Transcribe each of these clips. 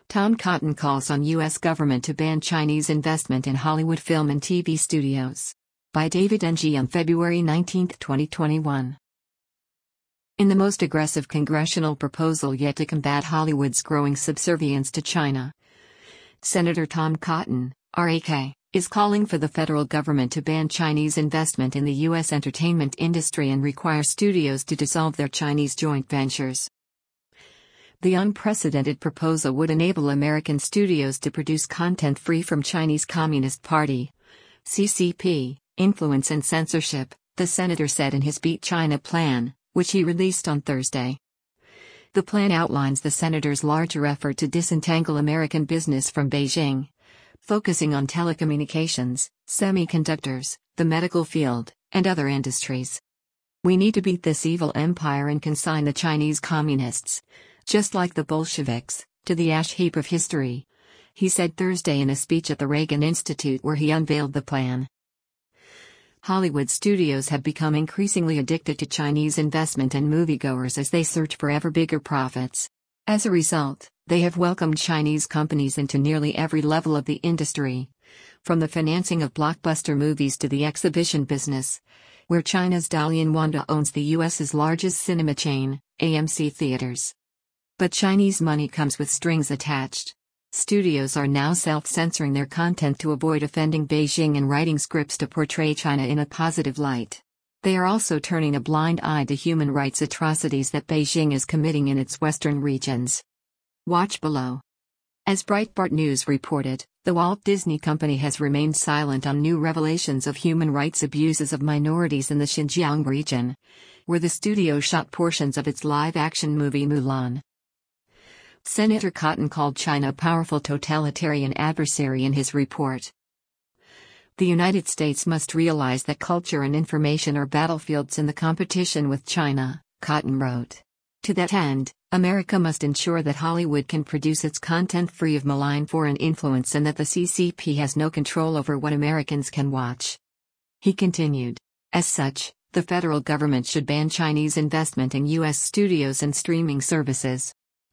Tom Cotton calls on U.S. government to ban Chinese investment in Hollywood film and TV studios. By David Ng on February 19, 2021. In the most aggressive congressional proposal yet to combat Hollywood's growing subservience to China, Senator Tom Cotton, RAK, is calling for the federal government to ban Chinese investment in the U.S. entertainment industry and require studios to dissolve their Chinese joint ventures. The unprecedented proposal would enable American studios to produce content free from Chinese Communist Party (CCP) influence and censorship, the senator said in his Beat China plan, which he released on Thursday. The plan outlines the senator's larger effort to disentangle American business from Beijing, focusing on telecommunications, semiconductors, the medical field, and other industries. "We need to beat this evil empire and consign the Chinese communists, just like the Bolsheviks, to the ash heap of history," he said Thursday in a speech at the Reagan Institute where he unveiled the plan. Hollywood studios have become increasingly addicted to Chinese investment and moviegoers as they search for ever bigger profits. As a result, they have welcomed Chinese companies into nearly every level of the industry, from the financing of blockbuster movies to the exhibition business, where China's Dalian Wanda owns the U.S.'s largest cinema chain, AMC Theaters. But Chinese money comes with strings attached. Studios are now self-censoring their content to avoid offending Beijing and writing scripts to portray China in a positive light. They are also turning a blind eye to human rights atrocities that Beijing is committing in its western regions. Watch below. As Breitbart News reported, the Walt Disney Company has remained silent on new revelations of human rights abuses of minorities in the Xinjiang region, where the studio shot portions of its live-action movie Mulan. Senator Cotton called China a powerful totalitarian adversary in his report. The United States must realize that culture and information are battlefields in the competition with China, Cotton wrote. To that end, America must ensure that Hollywood can produce its content free of malign foreign influence and that the CCP has no control over what Americans can watch. He continued. As such, the federal government should ban Chinese investment in U.S. studios and streaming services.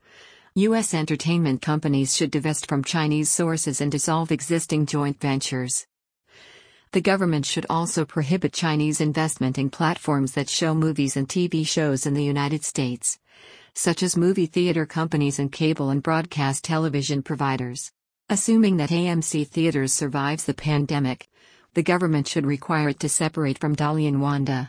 U.S. entertainment companies should divest from Chinese sources and dissolve existing joint ventures. The government should also prohibit Chinese investment in platforms that show movies and TV shows in the United States, such as movie theater companies and cable and broadcast television providers. Assuming that AMC Theaters survives the pandemic, the government should require it to separate from Dalian Wanda.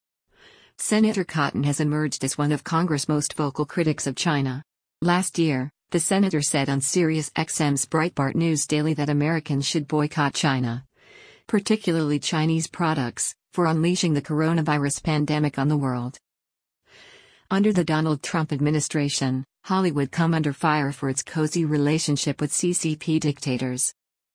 Senator Cotton has emerged as one of Congress' most vocal critics of China. Last year, the senator said on Sirius XM's Breitbart News Daily that Americans should boycott China, particularly Chinese products, for unleashing the coronavirus pandemic on the world. Under the Donald Trump administration, Hollywood come under fire for its cozy relationship with CCP dictators.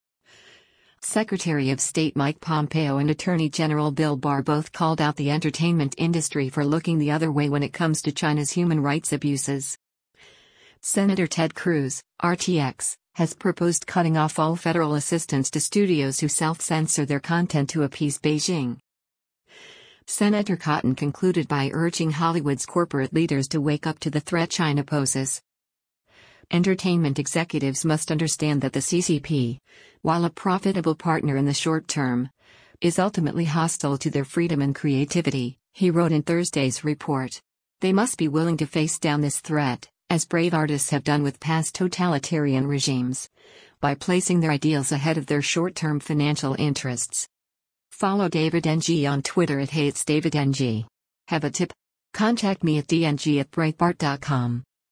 Secretary of State Mike Pompeo and Attorney General Bill Barr both called out the entertainment industry for looking the other way when it comes to China's human rights abuses. Senator Ted Cruz, RTX, has proposed cutting off all federal assistance to studios who self-censor their content to appease Beijing. Senator Cotton concluded by urging Hollywood's corporate leaders to wake up to the threat China poses. Entertainment executives must understand that the CCP, while a profitable partner in the short term, is ultimately hostile to their freedom and creativity, he wrote in Thursday's report. They must be willing to face down this threat, as brave artists have done with past totalitarian regimes, by placing their ideals ahead of their short-term financial interests. Follow David Ng on Twitter @HeyIt'sDavidNG. Have a tip? Contact me at dng@breitbart.com.